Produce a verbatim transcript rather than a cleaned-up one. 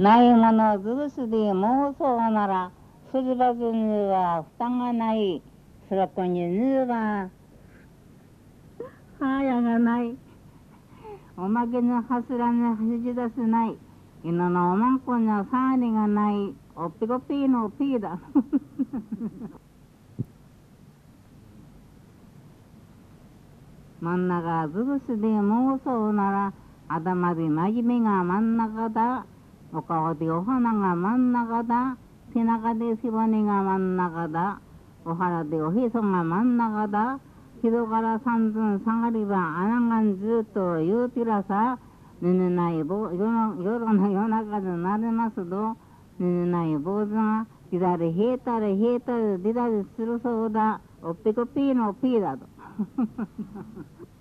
ないものずるすで妄想なら、すりばずぬは蓋がない。そらこにぬは、はやがない。おまけのはすらぬ走り出せない。犬のおまんこにはさりがない。おっぴこぴーのピーだ。真ん中ずるしで妄想なら、頭でなじみが真ん中だ。お顔でお花が真ん中だ。背中で背骨が真ん中だ。お腹でおへそが真ん中だ。広から三寸下がりは穴がんずっと言うてらさ。ぬぬないぼ夜の夜の夜中でなれますと、ぬぬない坊主が左へいたれへいたれでだりするそうだ。おっぴこぴーのピーだと。